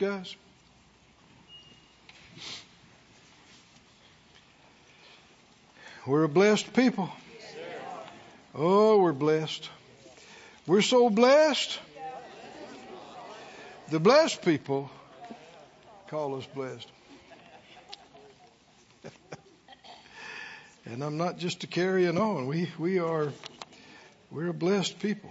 guys? We're a blessed people. Oh, we're blessed. We're so blessed. The blessed people call us blessed. And I'm not just carrying on. We're a blessed people.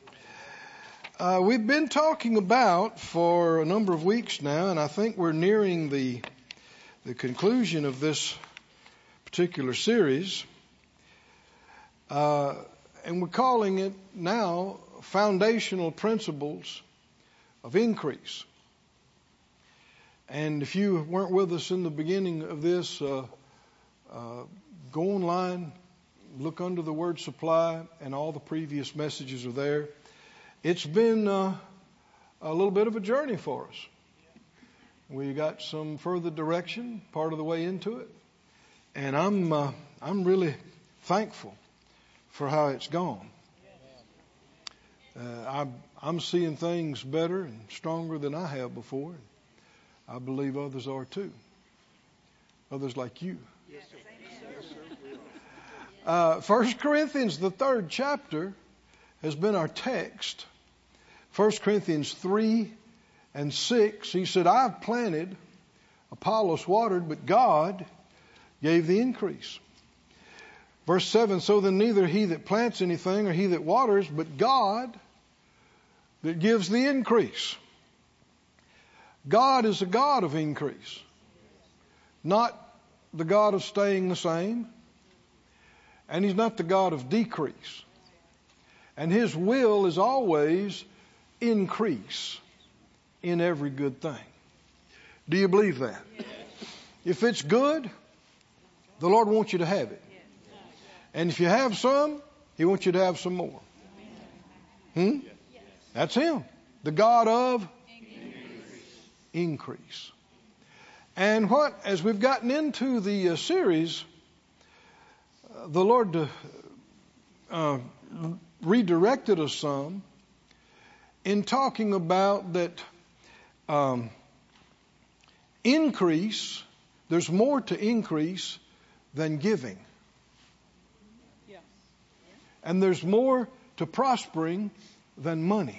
We've been talking about for a number of weeks now, and I think we're nearing the conclusion of this particular series. And we're calling it now Foundational Principles of Increase. And if you weren't with us in the beginning of this, go online, look under the word supply, and all the previous messages are there. It's been a little bit of a journey for us. We got some further direction part of the way into it, and I'm really thankful for how it's gone. I'm seeing things better and stronger than I have before. I believe others are too. Others like you. 1 Corinthians, the 3rd chapter, has been our text. 1 Corinthians 3 and 6, he said, I've planted, Apollos watered, but God gave the increase. Verse 7, so then neither he that plants anything or he that waters, but God that gives the increase. God is a God of increase, not the God of staying the same, and He's not the God of decrease. And His will is always increase in every good thing. Do you believe that? If it's good, the Lord wants you to have it. And if you have some, He wants you to have some more. That's Him, the God of increase. And as we've gotten into the series, the Lord redirected us some in talking about that increase, there's more to increase than giving. And there's more to prospering than money.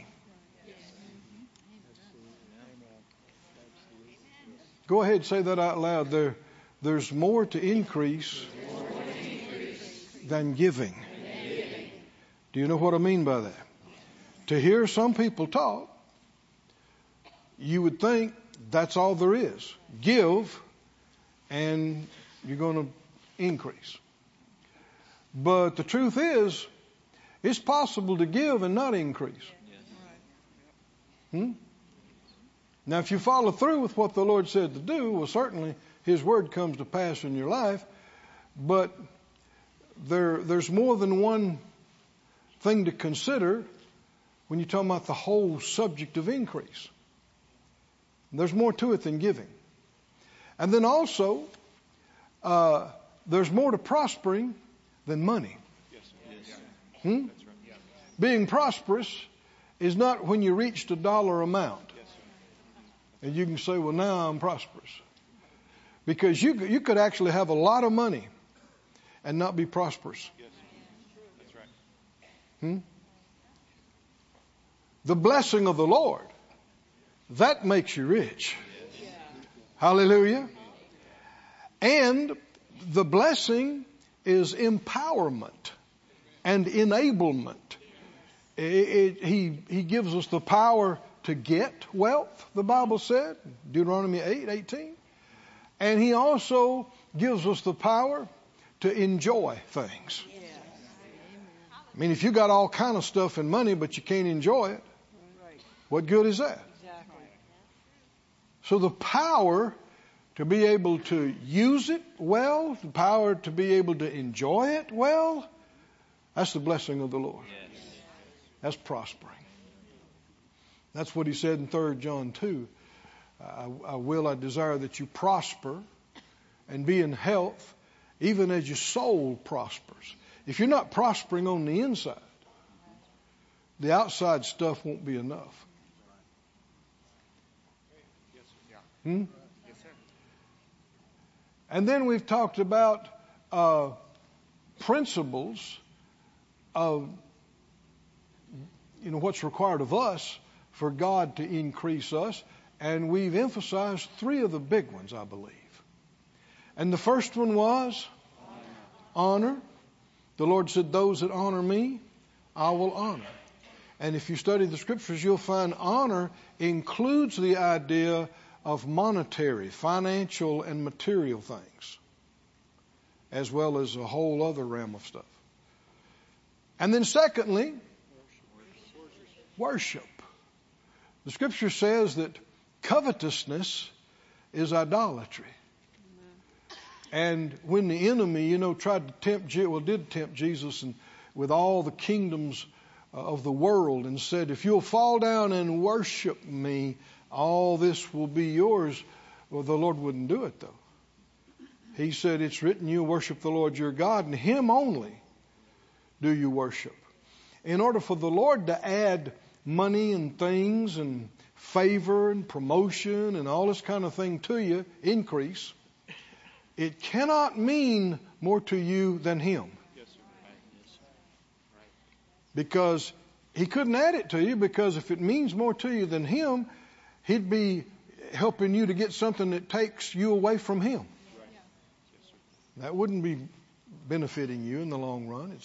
Go ahead, say that out loud. There's more to increase than giving. Do you know what I mean by that? To hear some people talk, you would think that's all there is. Give and you're going to increase. But the truth is, it's possible to give and not increase. Now, if you follow through with what the Lord said to do, well, certainly His word comes to pass in your life. But there's more than one thing to consider when you're talking about the whole subject of increase. There's more to it than giving. And then also, there's more to prospering than money. Being prosperous is not when you reached a dollar amount. And you can say, well, now I'm prosperous. Because you could actually have a lot of money and not be prosperous. The blessing of the Lord, that makes you rich. Hallelujah. And the blessing is empowerment and enablement. He gives us the power to get wealth, the Bible said, Deuteronomy 8:18. And He also gives us the power to enjoy things. I mean, if you got all kind of stuff and money, but you can't enjoy it, what good is that? So the power to be able to use it well, the power to be able to enjoy it well, that's the blessing of the Lord. That's prospering. That's what He said in 3 John 2. I desire that you prosper and be in health, even as your soul prospers. If you're not prospering on the inside, the outside stuff won't be enough. And then we've talked about principles of, what's required of us for God to increase us. And we've emphasized 3 of the big ones, I believe. And the first one was honor. The Lord said, those that honor me, I will honor. And if you study the scriptures, you'll find honor includes the idea of monetary, financial, and material things, as well as a whole other realm of stuff. And then secondly, worship. The scripture says that covetousness is idolatry. And when the enemy, tried to did tempt Jesus and with all the kingdoms of the world and said, if you'll fall down and worship me, all this will be yours. Well, the Lord wouldn't do it, though. He said, it's written, you worship the Lord your God, and him only do you worship. In order for the Lord to add money and things and favor and promotion and all this kind of thing to you, increase, it cannot mean more to you than him. Because he couldn't add it to you, because if it means more to you than him, he'd be helping you to get something that takes you away from him. That wouldn't be benefiting you in the long run.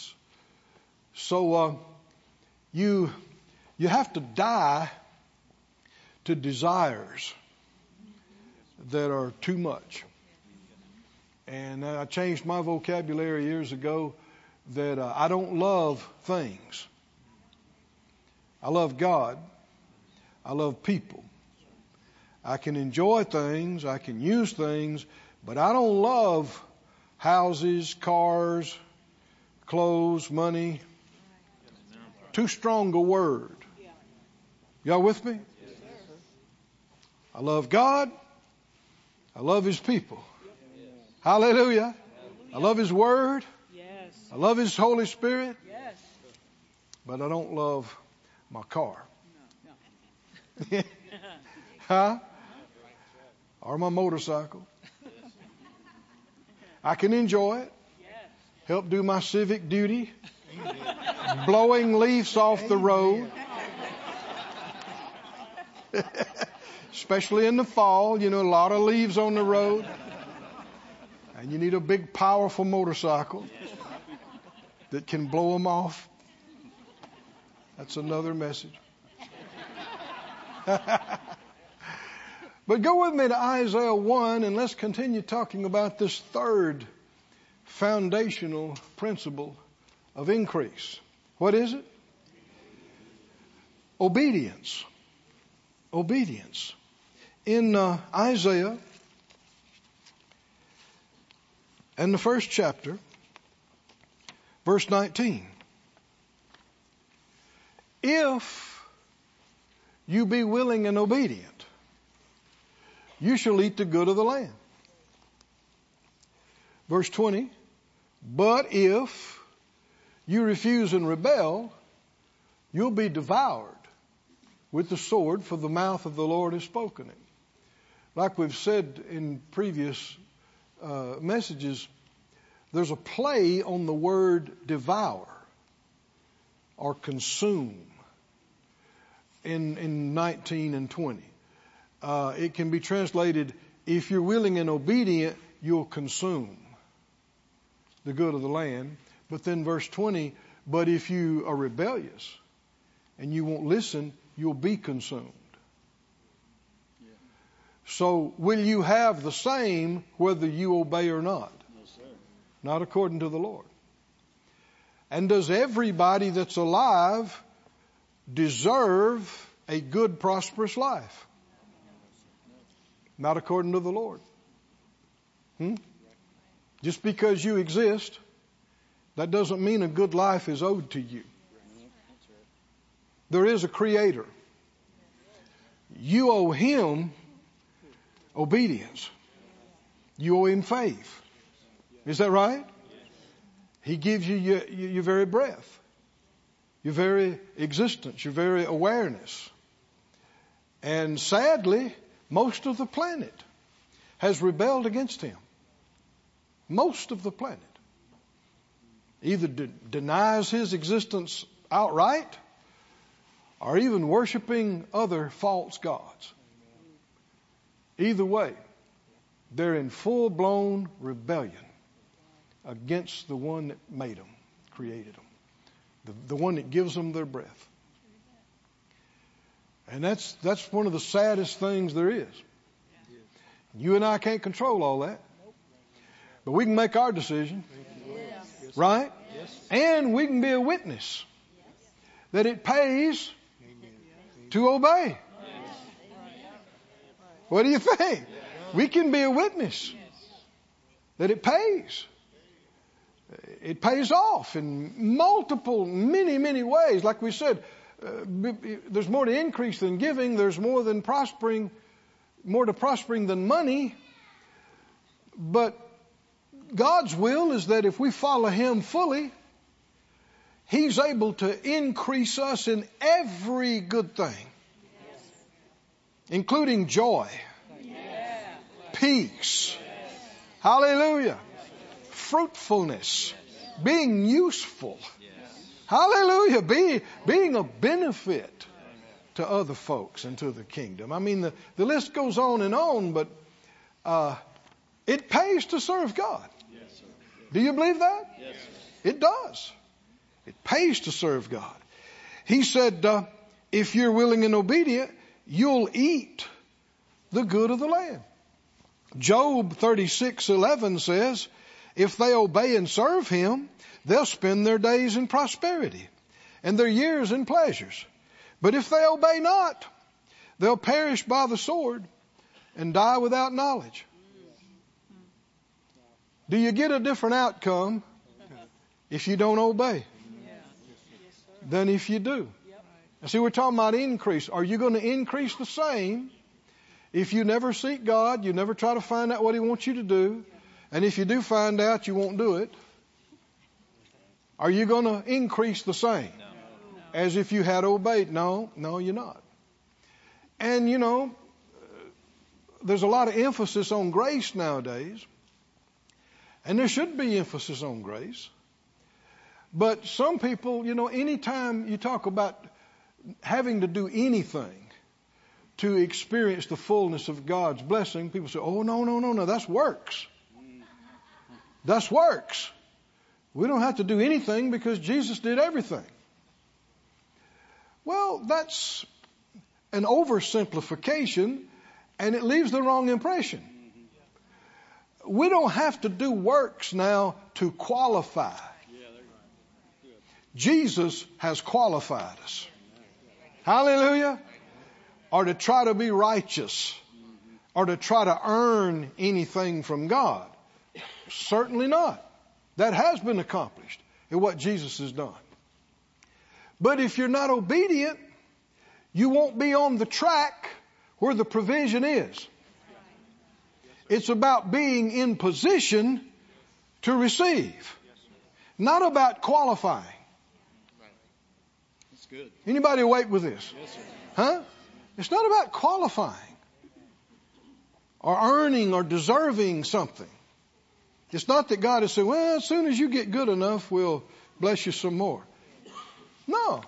You have to die to desires that are too much. And I changed my vocabulary years ago that I don't love things. I love God. I love people. I can enjoy things. I can use things. But I don't love houses, cars, clothes, money. Too strong a word. Y'all with me? I love God. I love his people. Hallelujah. I love his word. I love his Holy Spirit. But I don't love my car. Huh? Or my motorcycle. I can enjoy it. Help do my civic duty. Blowing leaves off the road. Especially in the fall, a lot of leaves on the road. And you need a big, powerful motorcycle that can blow them off. That's another message. But go with me to Isaiah 1 and let's continue talking about this third foundational principle of increase. What is it? Obedience. Obedience. In Isaiah, and the first chapter, verse 19. If you be willing and obedient, you shall eat the good of the land. Verse 20. But if you refuse and rebel, you'll be devoured with the sword, for the mouth of the Lord has spoken it. Like we've said in previous messages, there's a play on the word devour or consume in 19 and 20. It can be translated, if you're willing and obedient, you'll consume the good of the land. But then verse 20, but if you are rebellious and you won't listen, you'll be consumed. So will you have the same whether you obey or not? No, sir. Not according to the Lord. And does everybody that's alive deserve a good, prosperous life? Not according to the Lord. Just because you exist, that doesn't mean a good life is owed to you. There is a Creator. You owe him obedience. You owe him faith. Is that right? He gives you your very breath, your very existence, your very awareness. And sadly, Most of the planet has rebelled against him. Most of the planet either denies his existence outright or even worshiping other false gods. Either way, they're in full-blown rebellion against the one that made them, created them, the one that gives them their breath. And that's one of the saddest things there is. You and I can't control all that. But we can make our decision. Right? And we can be a witness that it pays to obey. What do you think? We can be a witness that it pays. It pays off in many ways. Like we said, there's more to increase than giving. There's more to prospering than money. But God's will is that if we follow Him fully, He's able to increase us in every good thing, including joy, peace, hallelujah, fruitfulness, being useful, hallelujah, being a benefit to other folks and to the kingdom. I mean, the list goes on, but it pays to serve God. Do you believe that? Yes. It does. It pays to serve God. He said, if you're willing and obedient, you'll eat the good of the land. Job 36:11 says, if they obey and serve Him, they'll spend their days in prosperity and their years in pleasures. But if they obey not, they'll perish by the sword and die without knowledge. Do you get a different outcome if you don't obey than if you do? And see, we're talking about increase. Are you going to increase the same if you never seek God, you never try to find out what He wants you to do, and if you do find out, you won't do it? Are you going to increase the same as if you had obeyed? No, you're not. And, there's a lot of emphasis on grace nowadays. And there should be emphasis on grace. But some people, anytime you talk about having to do anything to experience the fullness of God's blessing, people say, oh, no, that's works. That's works. We don't have to do anything because Jesus did everything. Well, that's an oversimplification, and it leaves the wrong impression. We don't have to do works now to qualify. Jesus has qualified us. Hallelujah. Or to try to be righteous, or to try to earn anything from God. Certainly not. That has been accomplished in what Jesus has done. But if you're not obedient, you won't be on the track where the provision is. It's about being in position to receive, not about qualifying. That's good. Anybody awake with this? Yes, sir. Huh? It's not about qualifying or earning or deserving something. It's not that God is saying, well, as soon as you get good enough, we'll bless you some more. No.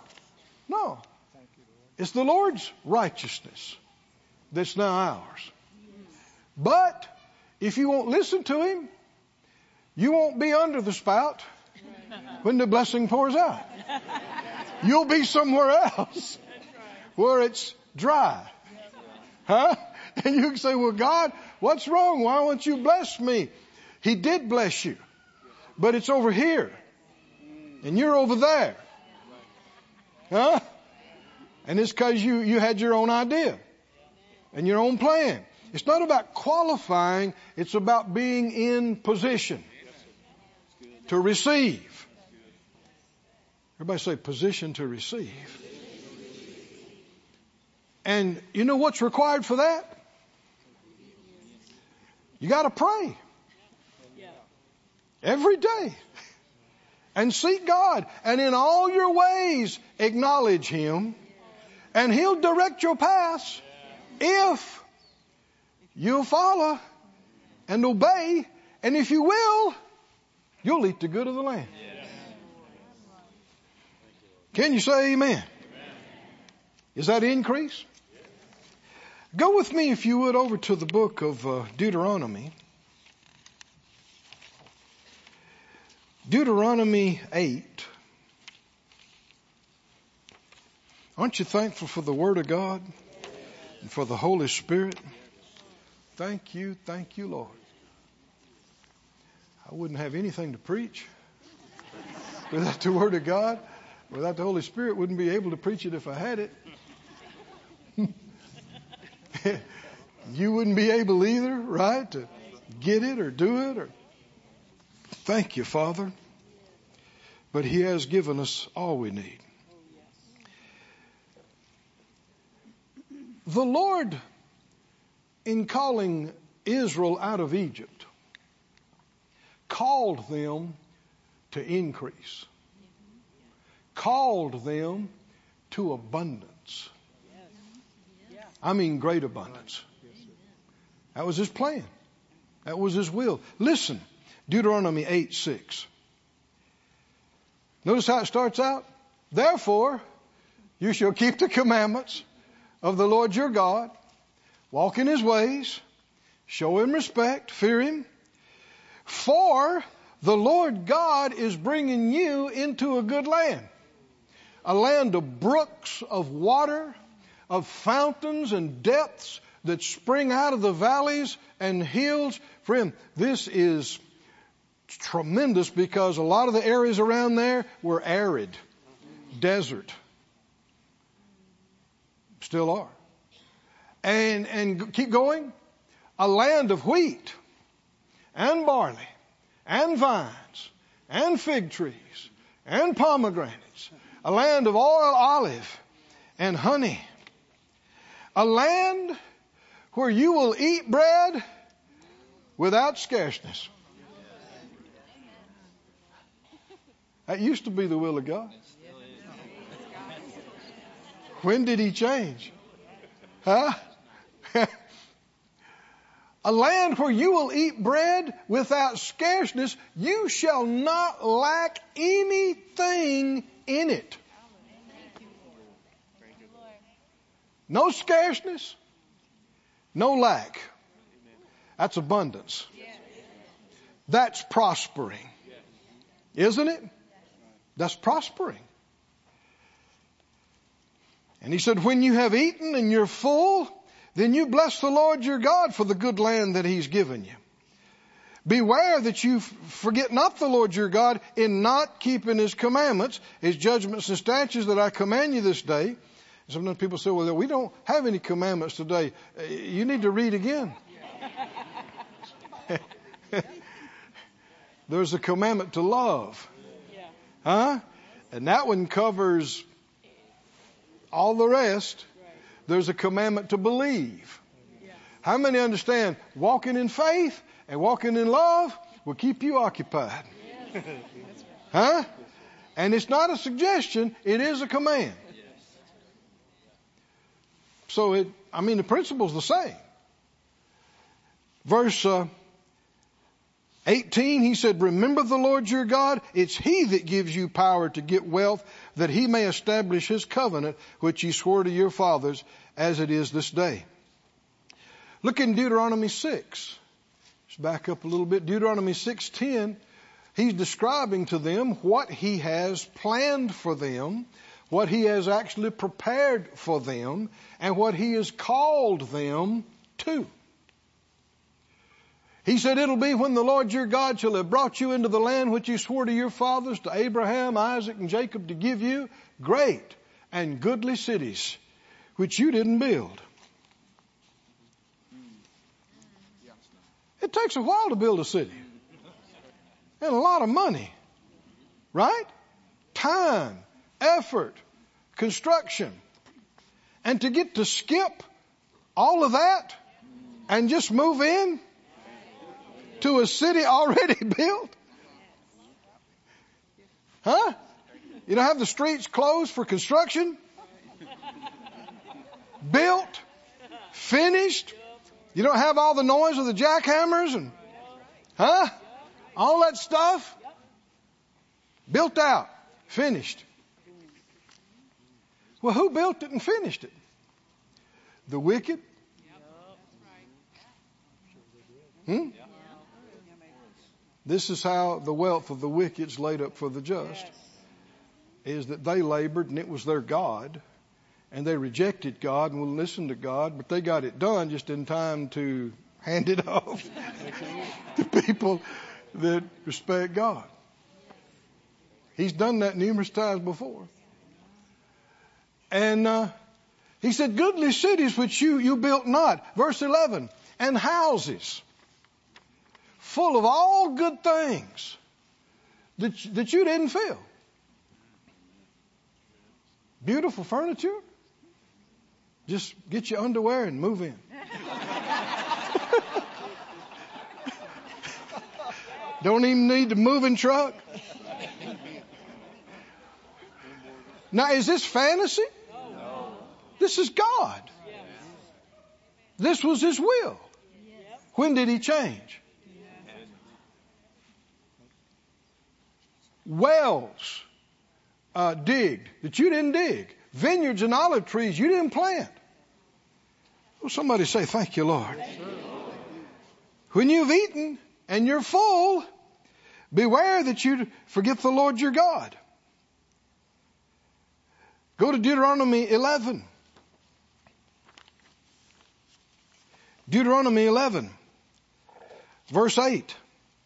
It's the Lord's righteousness that's now ours. But if you won't listen to Him, you won't be under the spout when the blessing pours out. You'll be somewhere else where it's dry. Huh? And you can say, well, God, what's wrong? Why won't you bless me? He did bless you, but it's over here and you're over there. Huh? And it's because you had your own idea and your own plan. It's not about qualifying. It's about being in position to receive. Everybody say position to receive. And you know what's required for that? You got to pray every day and seek God. And in all your ways, acknowledge Him. And He'll direct your paths if you'll follow and obey, and if you will, you'll eat the good of the land. Can you say amen? Is that increase? Go with me, if you would, over to the book of Deuteronomy. Deuteronomy 8. Aren't you thankful for the Word of God and for the Holy Spirit? Thank you, Lord. I wouldn't have anything to preach without the Word of God. Without the Holy Spirit, wouldn't be able to preach it if I had it. You wouldn't be able either, right, to get it or do it. Thank you, Father. But He has given us all we need. The Lord, in calling Israel out of Egypt, called them to increase, called them to abundance. I mean great abundance. That was His plan. That was His will. Listen, Deuteronomy 8:6. Notice how it starts out. Therefore, you shall keep the commandments of the Lord your God, walk in His ways, show Him respect, fear Him. For the Lord God is bringing you into a good land, a land of brooks of water, of fountains and depths that spring out of the valleys and hills. Friend, this is tremendous because a lot of the areas around there were arid, desert. Still are. And keep going. A land of wheat and barley and vines and fig trees and pomegranates. A land of oil, olive and honey. A land where you will eat bread without scarceness. That used to be the will of God. When did He change? Huh? A land where you will eat bread without scarceness. You shall not lack anything in it. No scarceness, no lack. That's abundance. That's prospering. Isn't it? That's prospering. And He said, when you have eaten and you're full, then you bless the Lord your God for the good land that He's given you. Beware that you forget not the Lord your God in not keeping His commandments, His judgments and statutes that I command you this day. Sometimes people say, well, we don't have any commandments today. You need to read again. There's a commandment to love. Huh? And that one covers all the rest. There's a commandment to believe. How many understand walking in faith and walking in love will keep you occupied? Huh? And it's not a suggestion, it is a command. So the principle's the same. Verse 18, He said, remember the Lord your God. It's He that gives you power to get wealth, that He may establish His covenant, which He swore to your fathers, as it is this day. Look in Deuteronomy 6. Let's back up a little bit. Deuteronomy 6:10. He's describing to them what He has planned for them, what He has actually prepared for them, and what He has called them to. He said, it'll be when the Lord your God shall have brought you into the land which He swore to your fathers, to Abraham, Isaac, and Jacob, to give you great and goodly cities, which you didn't build. It takes a while to build a city. And a lot of money. Right? Time, effort, construction. And to get to skip all of that and just move in to a city already built? Huh? You don't have the streets closed for construction? Built, finished, You don't have all the noise of the jackhammers and, all that stuff. Built out, finished. Well, who built it and finished it? The wicked? This is how the wealth of the wicked is laid up for the just, is that they labored and it was their God, and they rejected God and wouldn't listen to God, but they got it done just in time to hand it off to people that respect God. He's done that numerous times before. And he said, goodly cities which you built not. Verse 11, and houses full of all good things that you didn't fill. Beautiful furniture. Just get your underwear and move in. Don't even need the moving truck. Now, is this fantasy? No. This is God. This was His will. When did He change? Wells digged that you didn't dig. Vineyards and olive trees you didn't plant. Well, somebody say, thank you, Lord. When you've eaten and you're full, beware that you forget the Lord your God. Go to Deuteronomy 11. Deuteronomy 11, verse 8.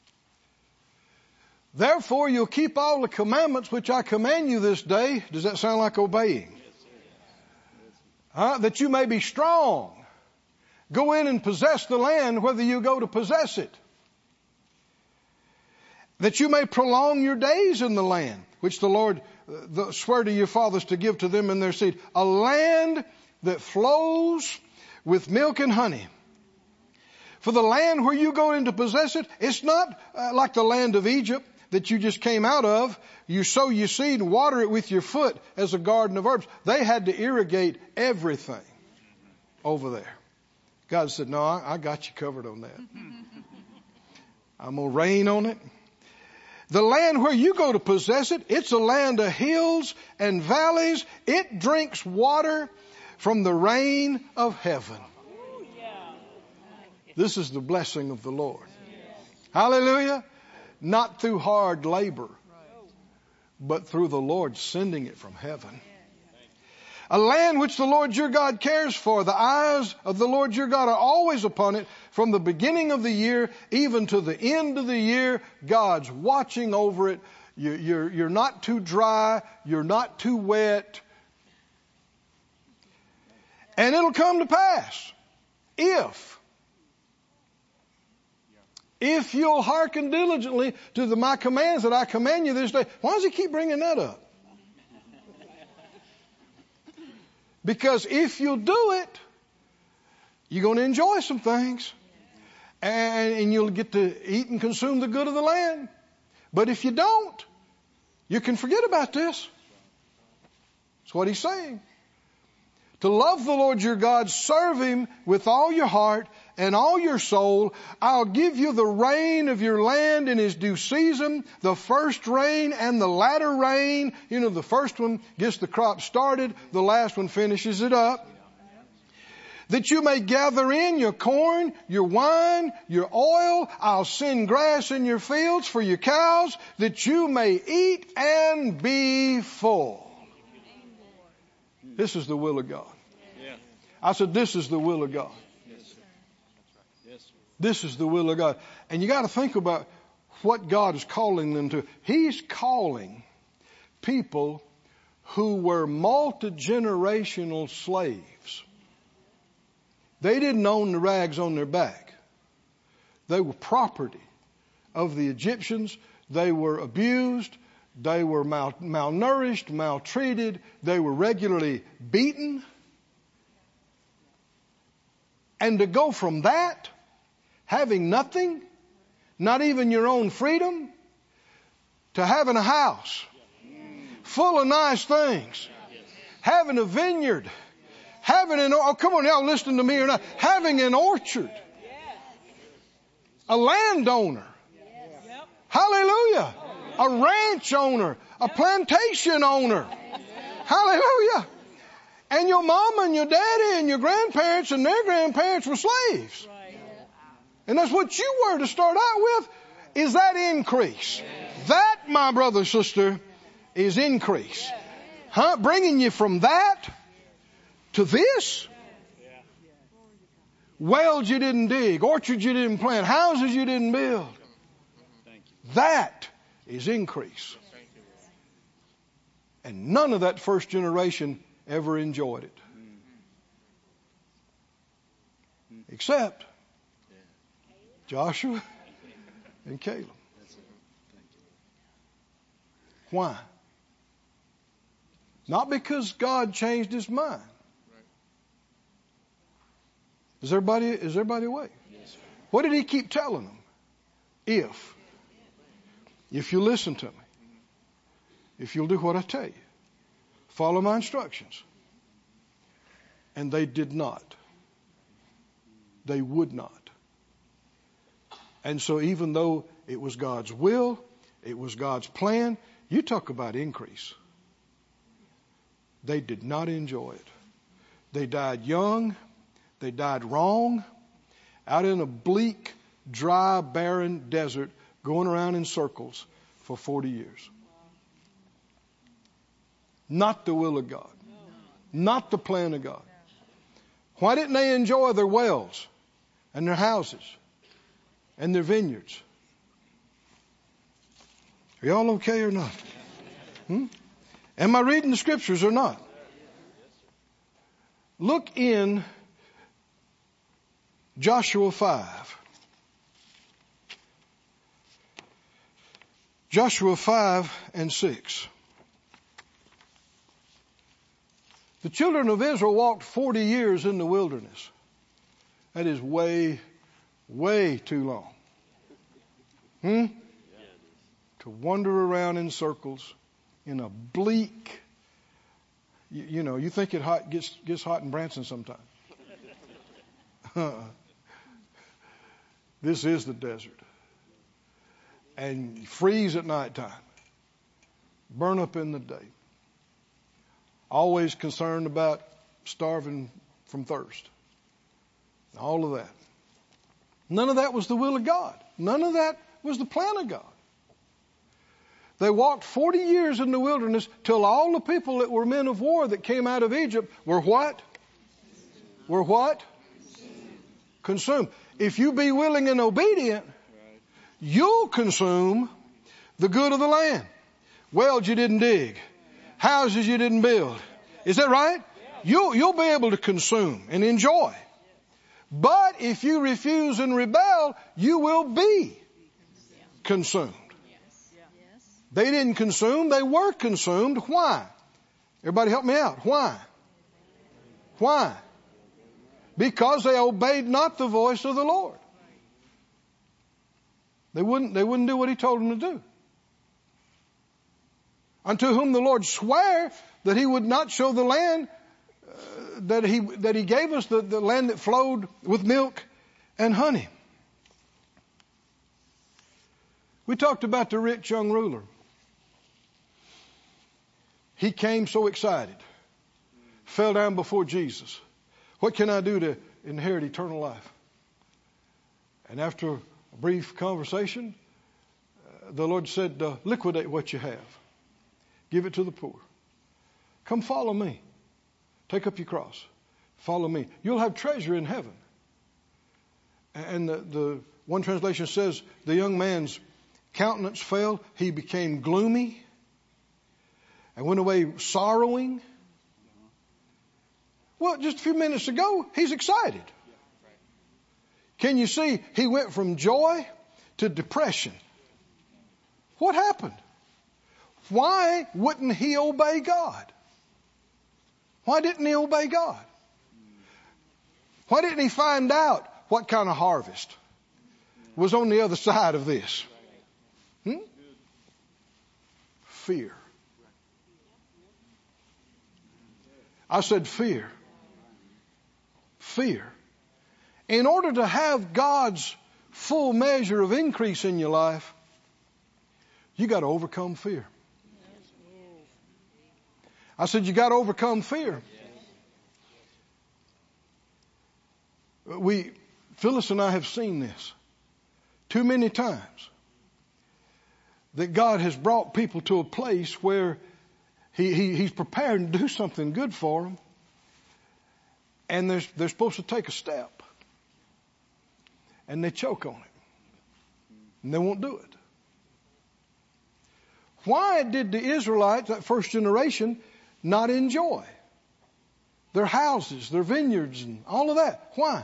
Therefore you'll keep all the commandments which I command you this day. Does that sound like obeying? That you may be strong. Go in and possess the land, whether you go to possess it. That you may prolong your days in the land, which the Lord swear to your fathers to give to them and their seed. A land that flows with milk and honey. For the land where you go in to possess it, it's not like the land of Egypt that you just came out of. You sow your seed and water it with your foot as a garden of herbs. They had to irrigate everything over there. God said, no, I got you covered on that. I'm going to rain on it. The land where you go to possess it, it's a land of hills and valleys. It drinks water from the rain of heaven. This is the blessing of the Lord. Hallelujah. Not through hard labor, but through the Lord sending it from heaven. A land which the Lord your God cares for. The eyes of the Lord your God are always upon it, from the beginning of the year even to the end of the year. God's watching over it. You're not too dry. You're not too wet. And it'll come to pass if you'll hearken diligently to my commands that I command you this day. Why does he keep bringing that up? Because if you'll do it, you're going to enjoy some things. And you'll get to eat and consume the good of the land. But if you don't, you can forget about this. That's what he's saying. To love the Lord your God, serve Him with all your heart and all your soul. I'll give you the rain of your land in His due season, the first rain and the latter rain. You know, the first one gets the crop started, the last one finishes it up. That you may gather in your corn, your wine, your oil. I'll send grass in your fields for your cows, that you may eat and be full. This is the will of God. I said, this is the will of God. This is the will of God. And you got to think about what God is calling them to. He's calling people who were multi-generational slaves. They didn't own the rags on their back. They were property of the Egyptians. They were abused. They were malnourished, maltreated. They were regularly beaten. And to go from that, having nothing, not even your own freedom, to having a house full of nice things, having a vineyard, come on, y'all listening to me or not? Having an orchard. A landowner. Hallelujah. A ranch owner. A plantation owner. Hallelujah. And your mama and your daddy and your grandparents and their grandparents were slaves. And that's what you were to start out with, is that increase. That, my brother, sister, is increase. Bringing you from that to this. Wells you didn't dig, orchards you didn't plant, houses you didn't build. That is increase. And none of that first generation ever enjoyed it. Except Joshua and Caleb. Why? Not because God changed his mind. Is everybody awake? What did he keep telling them? If you listen to me, if you'll do what I tell you, follow my instructions. And they did not. They would not. And so even though it was God's will, it was God's plan, you talk about increase. They did not enjoy it. They died young. They died wrong. Out in a bleak, dry, barren desert, going around in circles for 40 years. Not the will of God. Not the plan of God. Why didn't they enjoy their wells and their houses and their vineyards? Are y'all okay or not? Am I reading the scriptures or not? Look in Joshua 5. Joshua 5 and 6. The children of Israel walked 40 years in the wilderness. That is way, way too long. To wander around in circles in a bleak, you think it gets hot in Branson sometimes. This is the desert. And you freeze at nighttime. Burn up in the day. Always concerned about starving from thirst. All of that. None of that was the will of God. None of that was the plan of God. They walked 40 years in the wilderness till all the people that were men of war that came out of Egypt were what? Were what? Consumed. If you be willing and obedient, you'll consume the good of the land. Wells you didn't dig. Houses you didn't build. Is that right? You'll be able to consume and enjoy. But if you refuse and rebel, you will be consumed. They didn't consume, they were consumed. Why? Everybody help me out. Why? Why? Because they obeyed not the voice of the Lord. They wouldn't do what he told them to do. Unto whom the Lord sware that he would not show the land that he gave us, the land that flowed with milk and honey. We talked about the rich young ruler. He came so excited, fell down before Jesus. What can I do to inherit eternal life? And after a brief conversation, the Lord said, liquidate what you have. Give it to the poor. Come follow me. Take up your cross. Follow me. You'll have treasure in heaven. And the one translation says, the young man's countenance fell. He became gloomy and went away sorrowing. Well, just a few minutes ago, he's excited. Can you see? He went from joy to depression. What happened? Why wouldn't he obey God? Why didn't he obey God? Why didn't he find out what kind of harvest was on the other side of this? Fear. I said fear. fear. In order to have God's full measure of increase in your life, you got to overcome fear. I said you got to overcome fear. Phyllis and I have seen this too many times, that God has brought people to a place where He's prepared to do something good for them, and they're supposed to take a step, and they choke on it, and they won't do it. Why did the Israelites, that first generation, not enjoy their houses, their vineyards, and all of that? Why?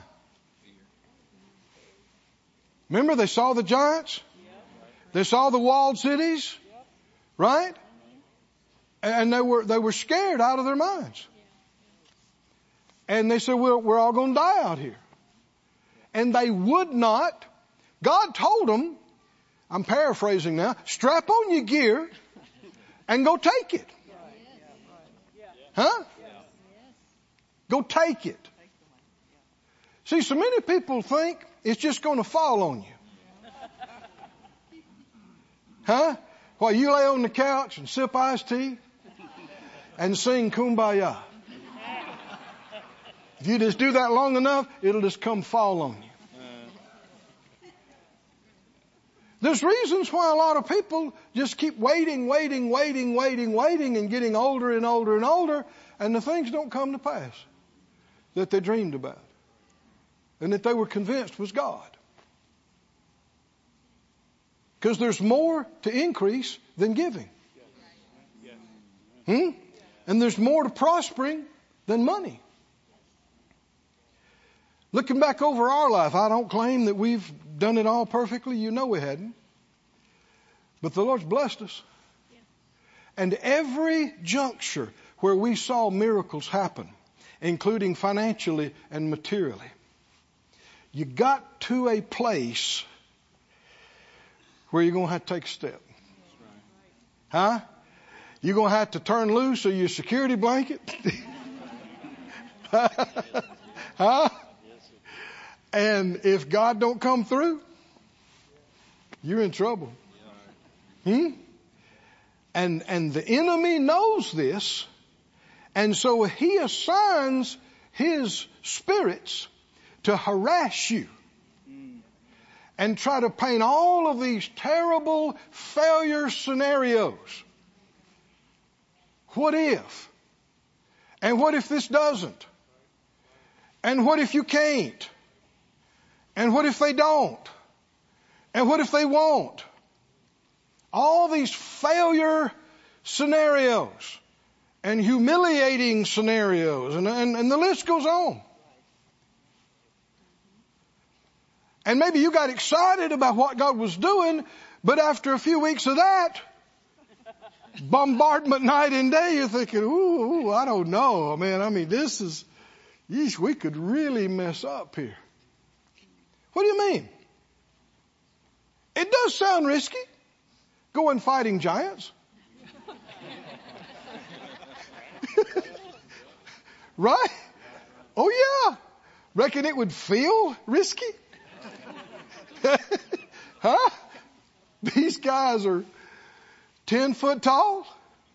Remember, they saw the giants. They saw the walled cities, right? And they were scared out of their minds. And they said, we're all going to die out here. And they would not. God told them, I'm paraphrasing now, strap on your gear and go take it. Huh? Go take it. See, so many people think it's just going to fall on you. Huh? While you lay on the couch and sip iced tea and sing Kumbaya. If you just do that long enough, it'll just come fall on you. There's reasons why a lot of people just keep waiting and getting older and older and older, and the things don't come to pass that they dreamed about and that they were convinced was God. Because there's more to increase than giving. And there's more to prospering than money. Looking back over our life, I don't claim that we've done it all perfectly. You know we hadn't. But the Lord's blessed us. And every juncture where we saw miracles happen, including financially and materially, you got to a place where you're going to have to take a step. Huh? You're going to have to turn loose of your security blanket. Huh? And if God don't come through, you're in trouble. And the enemy knows this, and so he assigns his spirits to harass you and try to paint all of these terrible failure scenarios. What if? And what if this doesn't? And what if you can't? And what if they don't? And what if they won't? All these failure scenarios and humiliating scenarios, and the list goes on. And maybe you got excited about what God was doing, but after a few weeks of that, bombardment night and day, you're thinking, ooh, I don't know. This is, yeesh, we could really mess up here. What do you mean? It does sound risky, going fighting giants. Right? Oh yeah. Reckon it would feel risky? Huh? These guys are 10 foot tall.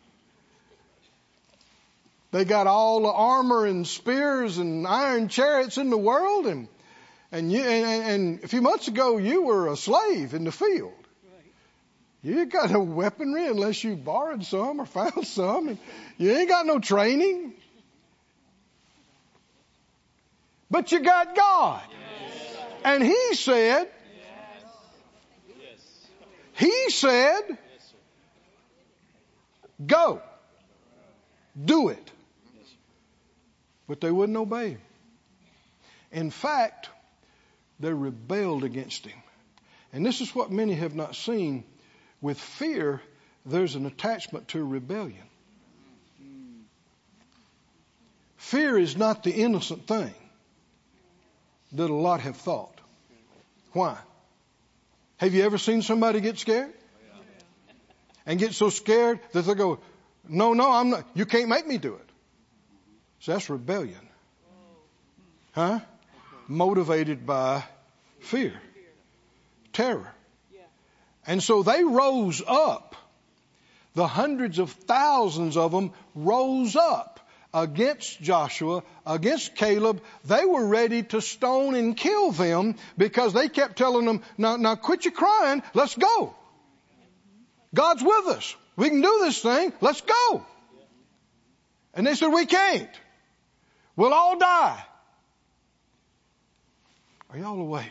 They got all the armor and spears and iron chariots in the world, and a few months ago you were a slave in the field. You ain't got no weaponry unless you borrowed some or found some, and you ain't got no training. But you got God. Yes. And He said, go. Do it. But they wouldn't obey Him. In fact, they rebelled against Him. And this is what many have not seen. With fear, there's an attachment to rebellion. Fear is not the innocent thing that a lot have thought. Why? Have you ever seen somebody get scared? And get so scared that they go, no, I'm not. You can't make me do it. So that's rebellion. Huh? motivated by fear, terror. And so they rose up. The hundreds of thousands of them rose up against Joshua, against Caleb. They were ready to stone and kill them because they kept telling them, now quit your crying, let's go. God's with us. We can do this thing, let's go. And they said, we can't. We'll all die. Are y'all awake?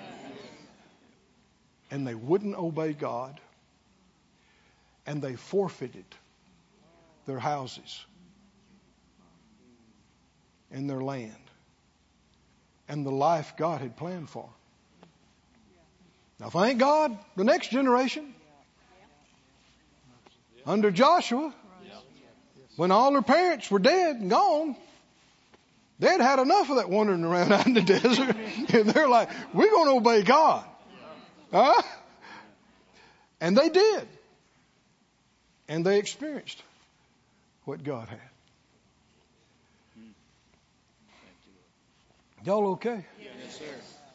And they wouldn't obey God. And they forfeited their houses and their land and the life God had planned for them. Now, thank God, the next generation, under Joshua, when all their parents were dead and gone, they'd had enough of that wandering around out in the desert. And they're like, we're going to obey God. Huh? And they did. And they experienced what God had. Y'all okay? Yes, sir.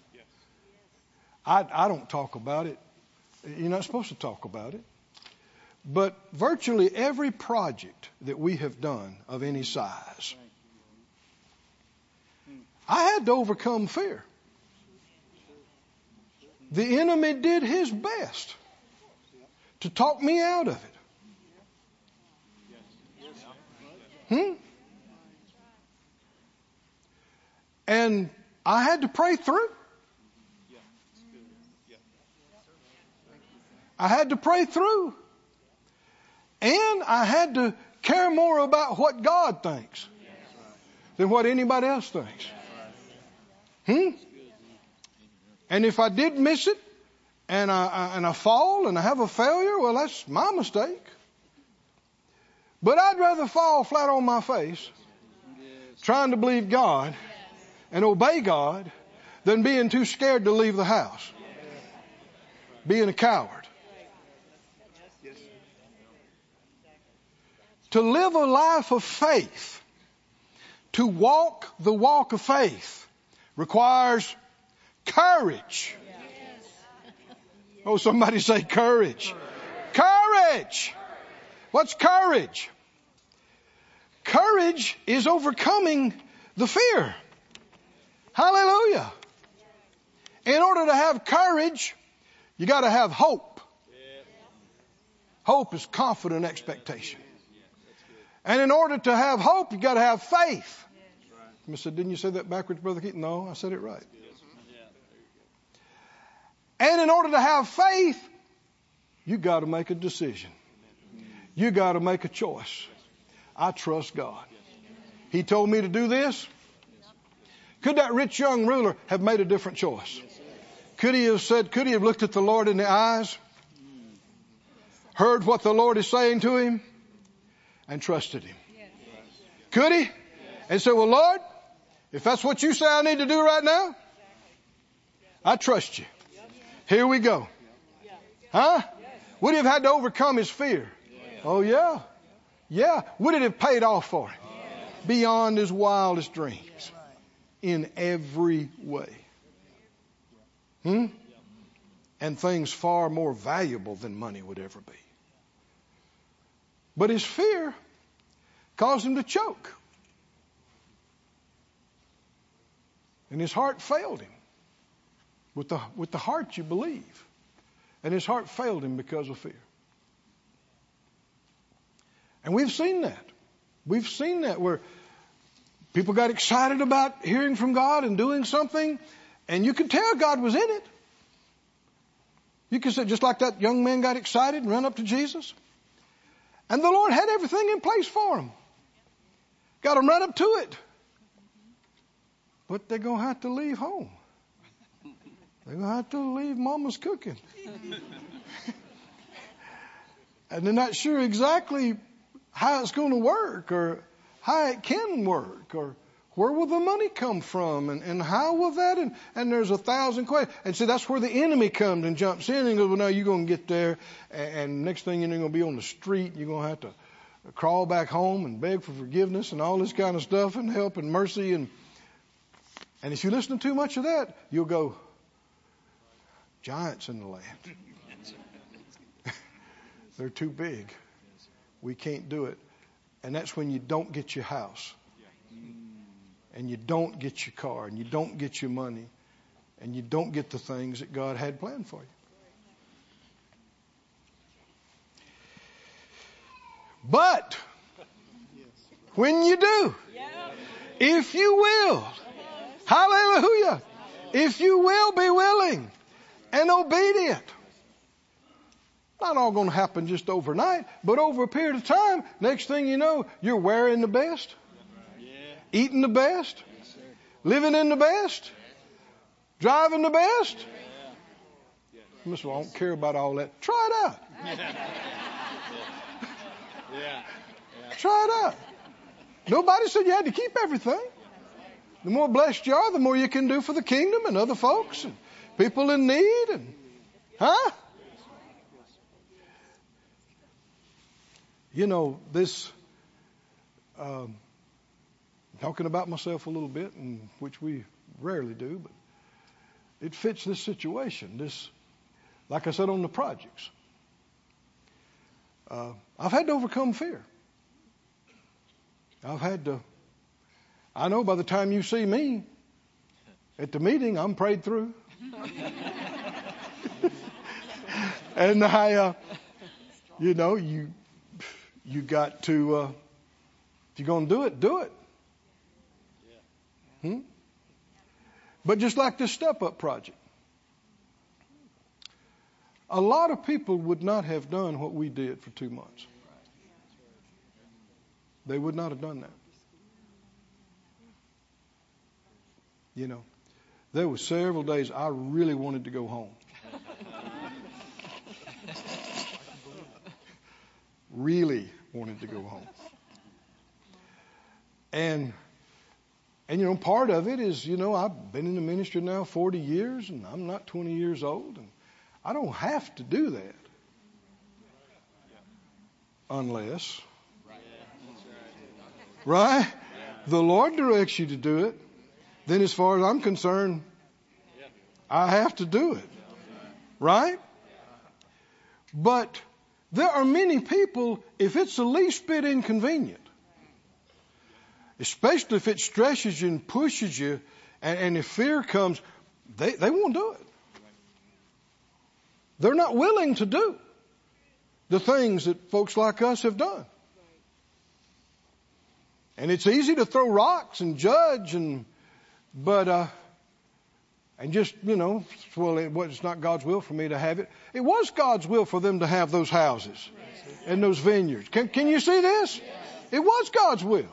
I don't talk about it. You're not supposed to talk about it. But virtually every project that we have done of any size, I had to overcome fear. The enemy did his best to talk me out of it. And I had to pray through. I had to pray through. And I had to care more about what God thinks than what anybody else thinks. And if I did miss it, and I fall and I have a failure, well, that's my mistake. But I'd rather fall flat on my face trying to believe God and obey God than being too scared to leave the house. Being a coward. To live a life of faith, to walk the walk of faith, requires courage. Oh, somebody say courage. Courage. What's courage? Courage is overcoming the fear. Hallelujah. In order to have courage, you got to have hope. Hope is confident expectation. And in order to have hope, you got to have faith. I said, didn't you say that backwards, Brother Keaton? No, I said it right. And in order to have faith, you got to make a decision. You got to make a choice. I trust God. He told me to do this. Could that rich young ruler have made a different choice? Could he have looked at the Lord in the eyes, heard what the Lord is saying to him, and trusted him? Could he? And said, well, Lord, if that's what you say I need to do right now, I trust you. Here we go. Huh? Would he have had to overcome his fear? Oh, yeah. Yeah. Would it have paid off for him? Beyond his wildest dreams. In every way. And things far more valuable than money would ever be. But his fear caused him to choke. And his heart failed him. With the heart you believe. And his heart failed him because of fear. And we've seen that. We've seen that where people got excited about hearing from God and doing something, and you could tell God was in it. You could say, just like that young man got excited and ran up to Jesus. And the Lord had everything in place for him. Got him right up to it. But they're going to have to leave home. They're going to have to leave Mama's cooking. And they're not sure exactly how it's going to work or how it can work or where will the money come from and how will that and there's 1,000 questions. And see, that's where the enemy comes and jumps in and goes, well, now you're going to get there and next thing you know, you're going to be on the street. You're going to have to crawl back home and beg for forgiveness and all this kind of stuff and help and mercy. And And if you listen to too much of that, you'll go, giants in the land. They're too big. We can't do it. And that's when you don't get your house. And you don't get your car. And you don't get your money. And you don't get the things that God had planned for you. But when you do, if you will, hallelujah, if you will be willing and obedient, not all going to happen just overnight, but over a period of time, next thing you know, you're wearing the best, eating the best, living in the best, driving the best. Mister, I don't care about all that. Try it out. Try it out. Nobody said you had to keep everything. The more blessed you are, the more you can do for the kingdom and other folks and people in need. And you know, this, talking about myself a little bit, and which we rarely do, but it fits this situation. This, like I said on the projects, I've had to overcome fear. I know by the time you see me at the meeting, I'm prayed through. And you got to, if you're going to do it. But just like this Step Up project, a lot of people would not have done what we did for 2 months. They would not have done that. You know, there were several days I really wanted to go home. Really wanted to go home. And you know, part of it is, you know, I've been in the ministry now 40 years and I'm not 20 years old, and I don't have to do that. Unless, right? The Lord directs you to do it. Then as far as I'm concerned, I have to do it. Right? But there are many people, if it's the least bit inconvenient, especially if it stresses you and pushes you, and if fear comes, they won't do it. They're not willing to do the things that folks like us have done. And it's easy to throw rocks and judge but just, you know, well, it's not God's will for me to have it. It was God's will for them to have those houses and those vineyards. Can you see this? It was God's will.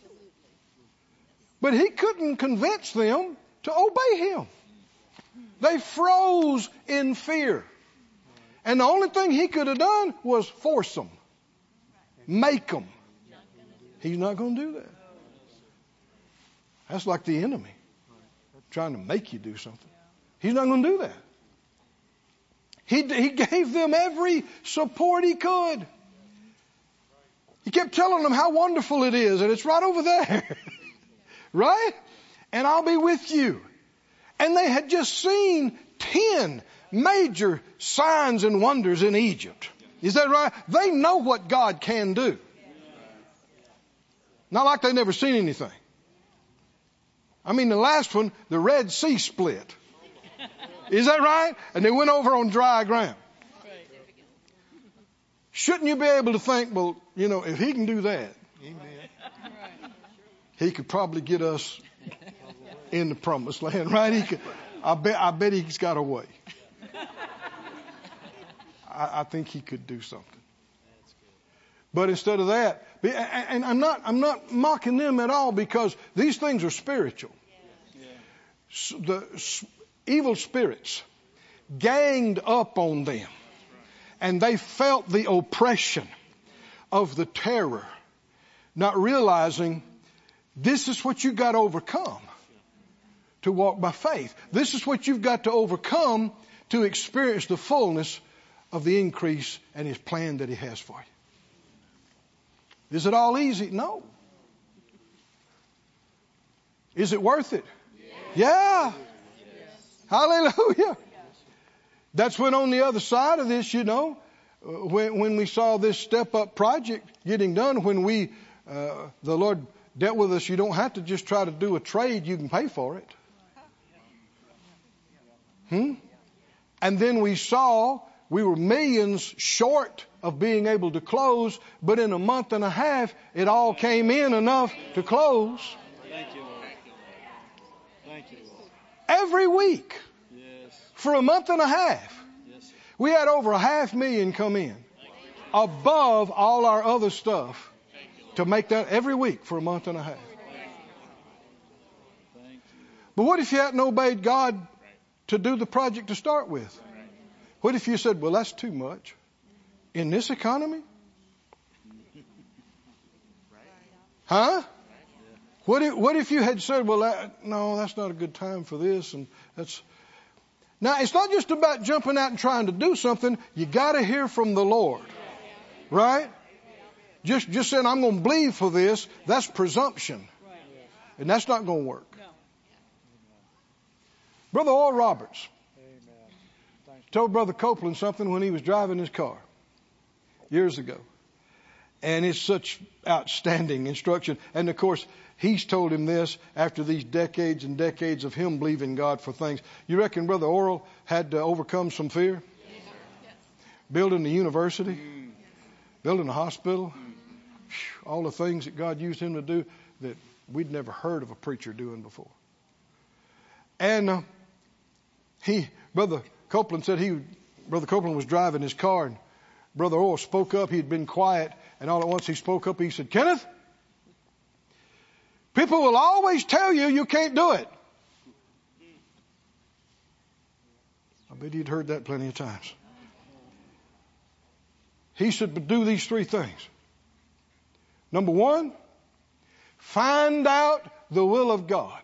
But He couldn't convince them to obey Him. They froze in fear. And the only thing He could have done was force them. Make them. He's not going to do that. That's like the enemy trying to make you do something. He's not going to do that. He gave them every support He could. He kept telling them how wonderful it is, and it's right over there. Right? And I'll be with you. And they had just seen 10 major signs and wonders in Egypt. Is that right? They know what God can do. Not like they never seen anything. I mean, the last one, the Red Sea split. Is that right? And they went over on dry ground. Shouldn't you be able to think, well, you know, if He can do that, He could probably get us in the promised land, right? He could. I bet He's got a way. I think He could do something. But instead of that, and I'm not mocking them at all, because these things are spiritual. The evil spirits ganged up on them, and they felt the oppression of the terror, not realizing this is what you've got to overcome to walk by faith. This is what you've got to overcome to experience the fullness of the increase and His plan that He has for you. Is it all easy? No. Is it worth it? Yeah. Hallelujah. That's when on the other side of this, when we saw this step up project getting done, when the Lord dealt with us, you don't have to just try to do a trade, you can pay for it. And then we saw we were millions short of being able to close, but in a month and a half, it all came in enough to close. Thank you, Lord. Thank you, Lord. Every week. Yes. For a month and a half. Yes. We had over 500,000 come in. Above all our other stuff. To make that every week for a month and a half. But what if you hadn't obeyed God to do the project to start with? What if you said, well, that's too much? In this economy? Huh? What if you had said, well, no, that's not a good time for this. And now, it's not just about jumping out and trying to do something. You got to hear from the Lord. Right? Just saying, I'm going to believe for this, that's presumption. And that's not going to work. Brother Oral Roberts told Brother Copeland something when he was driving his car years ago. And it's such outstanding instruction. And of course, he's told him this after these decades and decades of him believing God for things. You reckon Brother Oral had to overcome some fear? Yes. Building the university, building a hospital, all the things that God used him to do that we'd never heard of a preacher doing before. And Brother Copeland said Brother Copeland was driving his car, and Brother Oral spoke up. He'd been quiet, and all at once he spoke up. He said, Kenneth, people will always tell you can't do it. I bet he'd heard that plenty of times. He said, but do these 3 things. Number 1, find out the will of God.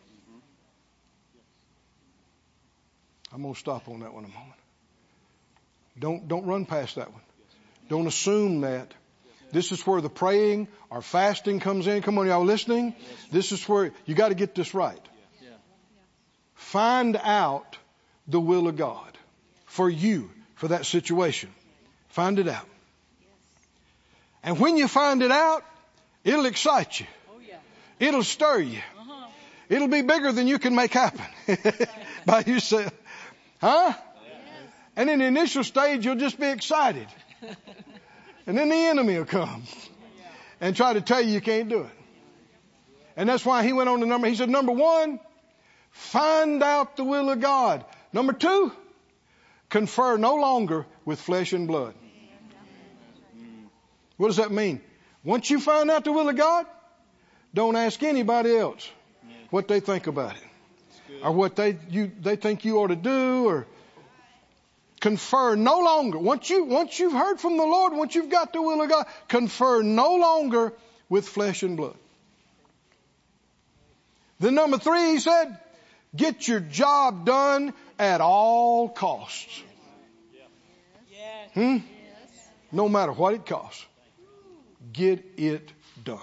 I'm going to stop on that one a moment. Don't run past that one. Don't assume that. This is where the praying or fasting comes in. Come on, y'all listening? This is where you got to get this right. Find out the will of God for you, for that situation. Find it out. And when you find it out, it'll excite you. It'll stir you. It'll be bigger than you can make happen by yourself. Huh? And in the initial stage, you'll just be excited. And then the enemy will come and try to tell you can't do it. And that's why he went on to he said, number 1, find out the will of God. Number 2, confer no longer with flesh and blood. What does that mean? Once you find out the will of God, don't ask anybody else what they think about it. Or what they think you ought to do, or confer no longer. Once you've heard from the Lord, once you've got the will of God, confer no longer with flesh and blood. Then number 3, he said, get your job done at all costs. No matter what it costs. Get it done.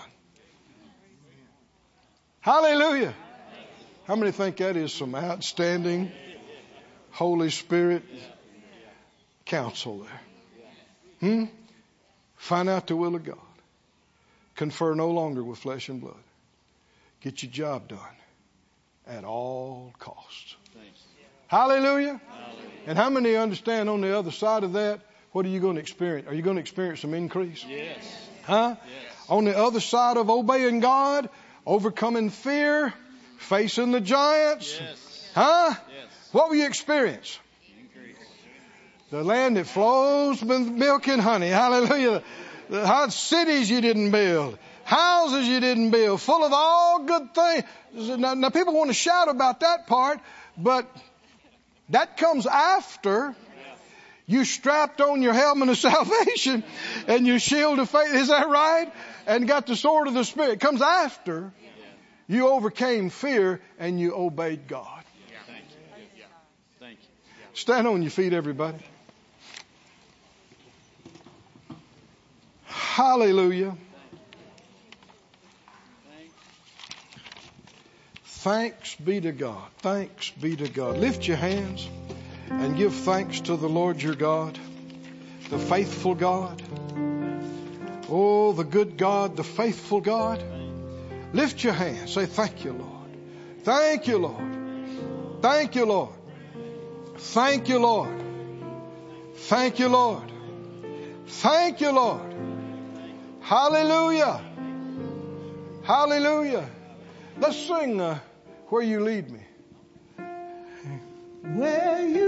Hallelujah. How many think that is some outstanding Holy Spirit counsel there? Find out the will of God. Confer no longer with flesh and blood. Get your job done at all costs. Hallelujah. And how many understand on the other side of that, what are you going to experience? Are you going to experience some increase? Yes. Huh? Yes. On the other side of obeying God, overcoming fear, facing the giants. Yes. Huh? Yes. What will you experience? Increase. The land that flows with milk and honey. Hallelujah. The hot cities you didn't build. Houses you didn't build. Full of all good things. Now people want to shout about that part, but that comes after you strapped on your helmet of salvation and your shield of faith. Is that right? And got the sword of the Spirit. It comes after you overcame fear and you obeyed God. Thank you. Thank you. Stand on your feet, everybody. Hallelujah. Thanks be to God. Thanks be to God. Lift your hands and give thanks to the Lord your God, the faithful God. Oh, the good God, the faithful God. Lift your hands. Say, thank you, Lord. Thank you, Lord. Thank you, Lord. Thank you, Lord. Thank you, Lord. Thank you, Lord. Hallelujah. Hallelujah. Let's sing Where You Lead Me. Where you